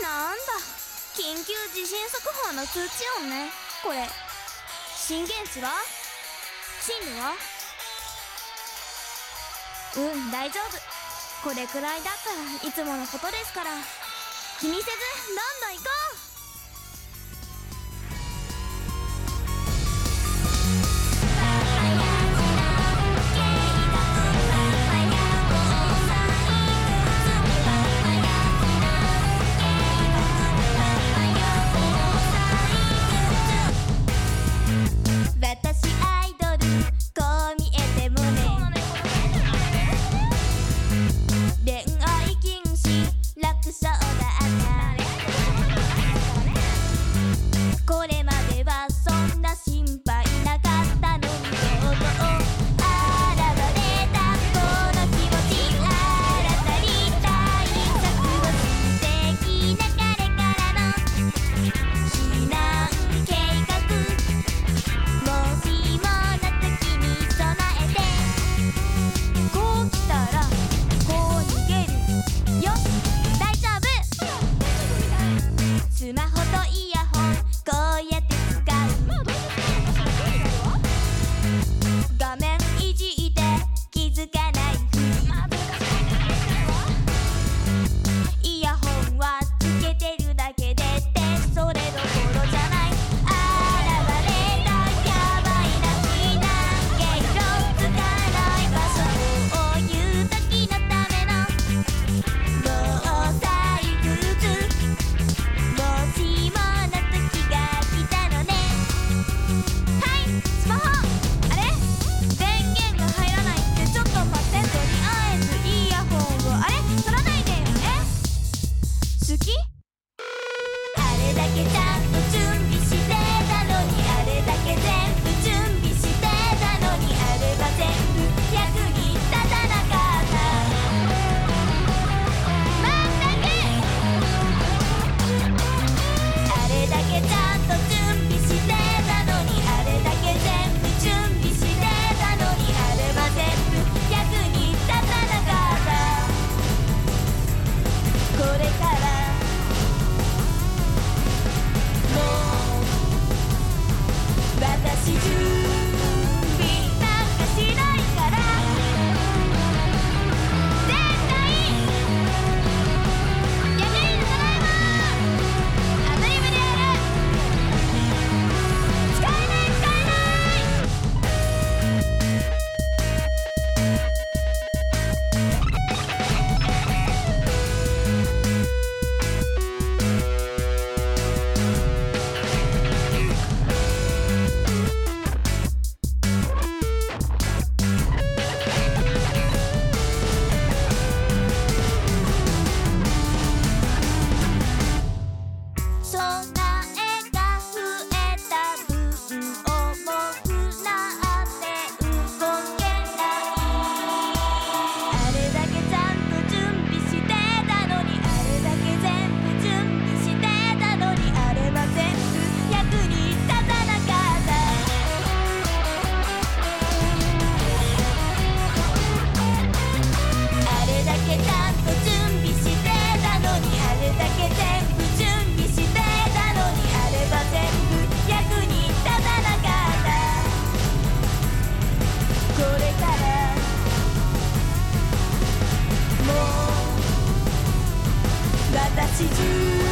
なんだ、緊急地震速報の通知音ね。これ震源地は？進路は？大丈夫。これくらいだったらいつものことですから、気にせずどんどん行こう。 私アイドルこう見えてもね、恋愛禁止楽勝だった。これまではそんな心配なかったのに、とうとう現れたこの気持ち、新たに対策を素敵な彼からの避難計画、もしもの時に備えて、こう来たらこう逃げるよ、大丈夫。スマホとイヤホンこうやって使う、画面いじって気づかないふり、イヤホンはつけてるだけでってそれどころじゃない。現れたやばいな避難経路、つかない場所、こういう時のための防災グッズ、もしもの時が来たのね。はい、スマホあれ電源が入らないって、ちょっと待って、とりあえずイヤホンをあれ取らないでよね。好き？あれだけちゃんと準備してたのに、あれだけ全部準備してたのに、あれば全部役に立たなかった。まったくあれだけちゃんと準備してたのに、あれだけ全部準備してたのに、あれば全部役に立たなかった。これからもう私準備なんかしないから、絶対やめるのただいま、アドリブでやる。使えない使えない。備えが増えた分、重くなって動けない。あれだけちゃんと準備してたのに、あれだけ全部準備してたのに、あれは全部役に立たなかった。あれだけちゃんと準備してたのに、あれだけ全部準備してたのに、あれば全部役に立たなかった。これからもう私準